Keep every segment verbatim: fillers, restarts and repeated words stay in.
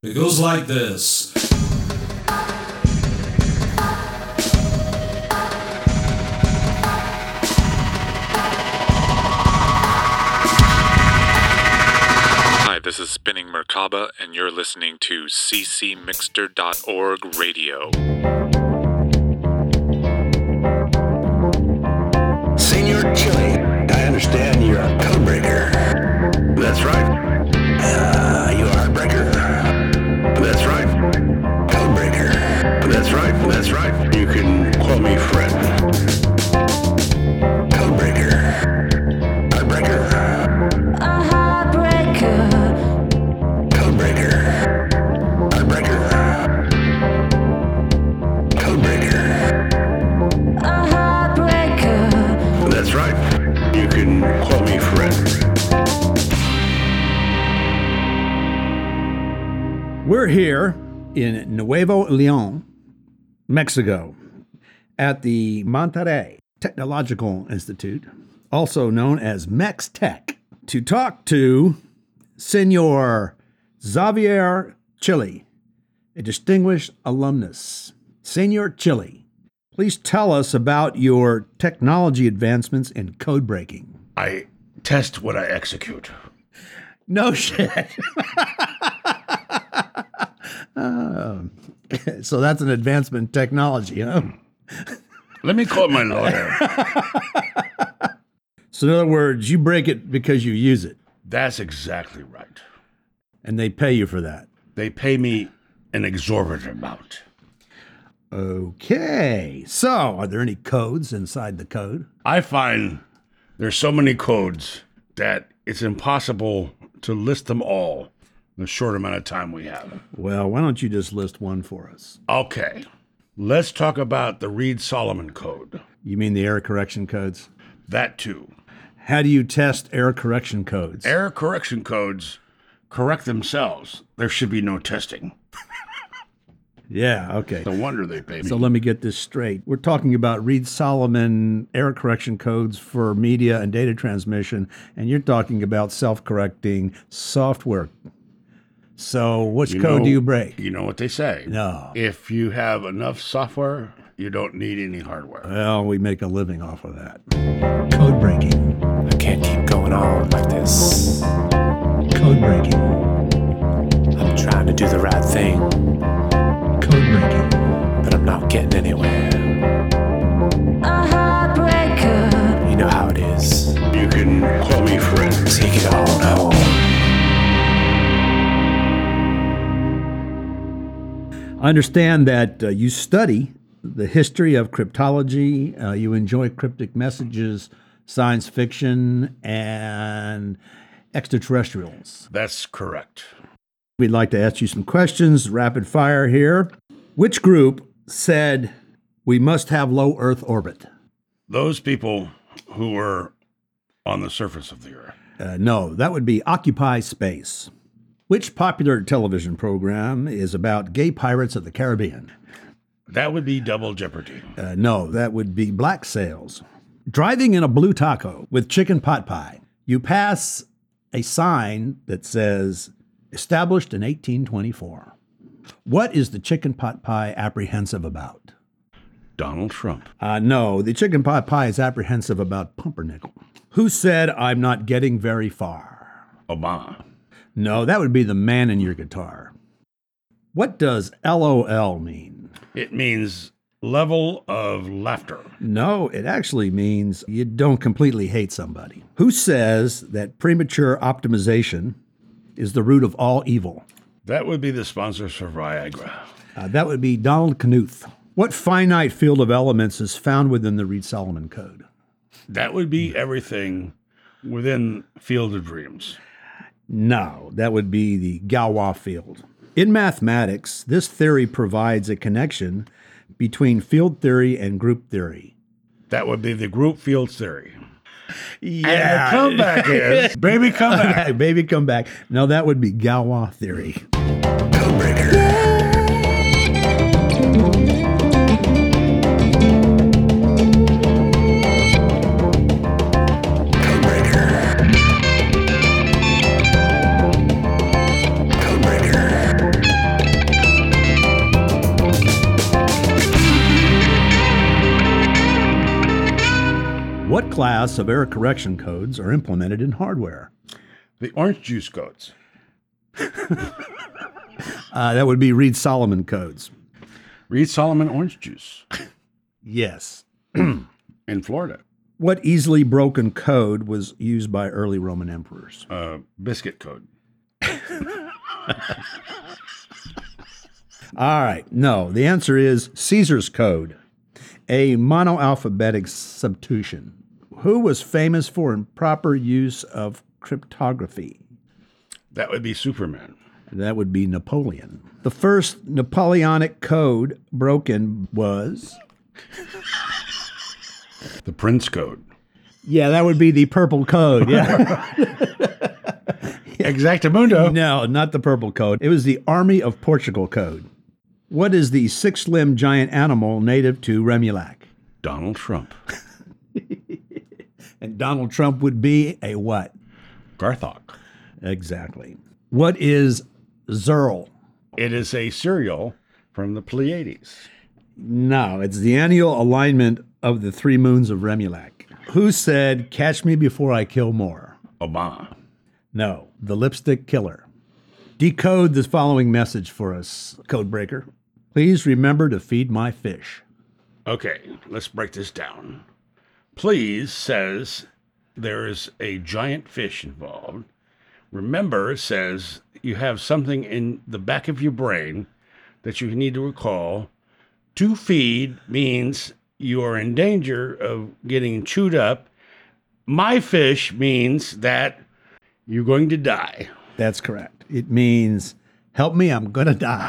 It goes like this. Hi, this is Spinning Merkaba, and you're listening to c c mixter dot org radio. Senor Chili, I understand you're a codebreaker. That's right. Uh, you a heartbreaker. That's right. Codebreaker. That's right. That's right. You can call me Fred. Codebreaker. Heartbreaker. A heartbreaker. Codebreaker. Heartbreaker. Codebreaker. A heartbreaker. That's right. You can call me Fred. We're here in Nuevo Leon, Mexico, at the Monterrey Technological Institute, also known as MexTech, to talk to Senor Xavier Chili, a distinguished alumnus. Senor Chili, please tell us about your technology advancements in code breaking. I test what I execute. No shit. Oh, so that's an advancement in technology, huh? Let me call my lawyer. So in other words, you break it because you use it, That's exactly right. and they pay you for that. They pay me an exorbitant amount. Okay. So are there any codes inside the code? I find there's so many codes that it's impossible to list them all in the short amount of time we have. Well, why don't you just list one for us? Okay, let's talk about the Reed-Solomon code. You mean the error correction codes? That too. How do you test error correction codes? Error correction codes correct themselves. There should be no testing. Yeah, okay. No wonder they pay me. So let me get this straight. We're talking about Reed-Solomon error correction codes for media and data transmission, and you're talking about self-correcting software. So which You code know- do you break? You know what they say. No. If you have enough software, you don't need any hardware. Well, we make a living off of that. Code breaking. I can't keep going on like this. Code breaking. I'm trying to do the right thing, Code breaking. but I'm not getting anywhere. A heartbreaker. You know how it is. You can call me Fred. Take it on home. I understand that uh, you study the history of cryptology. Uh, you enjoy cryptic messages, science fiction, and extraterrestrials. That's correct. We'd like to ask you some questions, rapid fire here. Which group said we must have low Earth orbit? Those people who were on the surface of the earth. Uh, no, that would be Occupy Space. Which popular television program is about gay pirates of the Caribbean? That would be Double Jeopardy. Uh, no, that would be Black Sails. Driving in a blue taco with chicken pot pie, you pass a sign that says, established in eighteen twenty-four. What is the chicken pot pie apprehensive about? Donald Trump. Uh, no, the chicken pot pie is apprehensive about pumpernickel. Who said, I'm not getting very far? Obama. No, that would be the man in your guitar. What does L O L mean? It means level of laughter. No, it actually means you don't completely hate somebody. Who says that premature optimization is the root of all evil? That would be the sponsors for Viagra. Uh, that would be Donald Knuth. What finite field of elements is found within the Reed-Solomon code? That would be everything within Field of Dreams. No, that would be the Galois field. In mathematics, this theory provides a connection between field theory and group theory. That would be the group field theory. Yeah. And the comeback is, baby, come back. Baby, come back. No, that would be Galois theory. Codebreaker. Codebreaker. Codebreaker. class of error correction codes are implemented in hardware? The orange juice codes. Uh, that would be Reed-Solomon codes. Reed-Solomon orange juice Yes. in Florida. What easily broken code was used by early Roman emperors? Uh, biscuit code. All right. No, the answer is Caesar's code, a monoalphabetic substitution. Who was famous for improper use of cryptography? That would be Superman. That would be Napoleon. The first Napoleonic code broken was... The Prince code. Yeah, that would be the purple code. Yeah. Exactamundo. No, not the purple code. It was the Army of Portugal code. What is the six-limbed giant animal native to Remulac? Donald Trump. And Donald Trump would be a what? Garthok. Exactly. What is Zerl? It is a cereal from the Pleiades. No, it's the annual alignment of the three moons of Remulac. Who said, "Catch me before I kill more"? Obama. No, the lipstick killer. Decode this following message for us, Codebreaker. Please remember to feed my fish. Okay, let's break this down. Please says there is a giant fish involved. Remember says you have something in the back of your brain that you need to recall. To feed means you are in danger of getting chewed up. My fish means that you're going to die. That's correct. It means, help me, I'm going to die.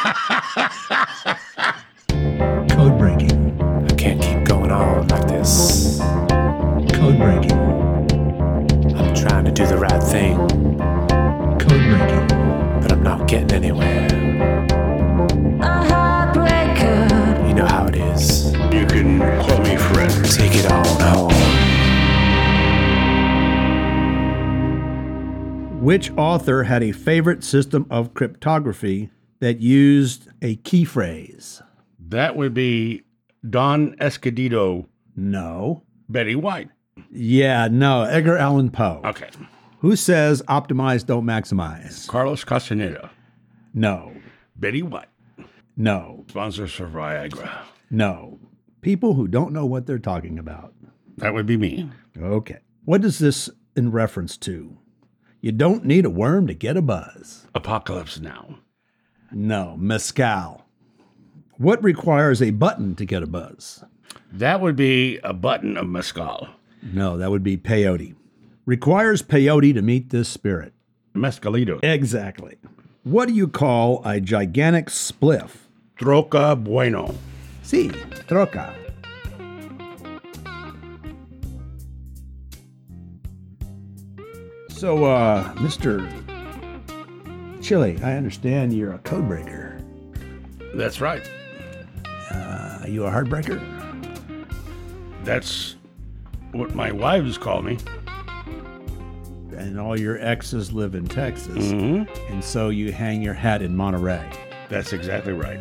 Code breaking. I can't keep going on like this. Code breaking. I'm trying to do the right thing, Code breaking. but I'm not getting anywhere. A heartbreaker. You know how it is. You can call me Fred. Take it on home. Which author had a favorite system of cryptography that used a key phrase? That would be Don Escondido, No. Betty White. Yeah, no. Edgar Allan Poe. Okay. Who says optimize, don't maximize? Carlos Castaneda, No. Betty White, No. sponsors for Viagra. No. People who don't know what they're talking about. That would be me. Okay. What is this in reference to? You don't need a worm to get a buzz. Apocalypse Now. No. Mescal. What requires a button to get a buzz? That would be a button of mezcal. No, that would be peyote. Requires peyote to meet this spirit. Mescalito. Exactly. What do you call a gigantic spliff? Troca Bueno. Si, troca. So, uh, Mister Chili, I understand you're a code breaker. That's right. Uh, are you a heartbreaker? That's what my wives call me. And all your exes live in Texas. Mm-hmm. And so you hang your hat in Monterey. That's exactly right.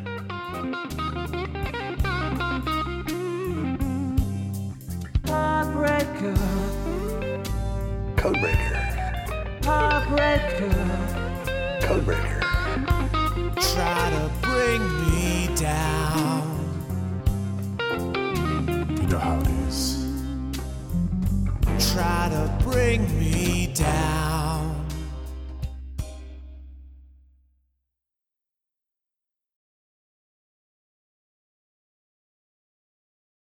Heartbreaker. Codebreaker. Heartbreaker. Codebreaker. Try to bring me down. You know how it is. Try to bring me down.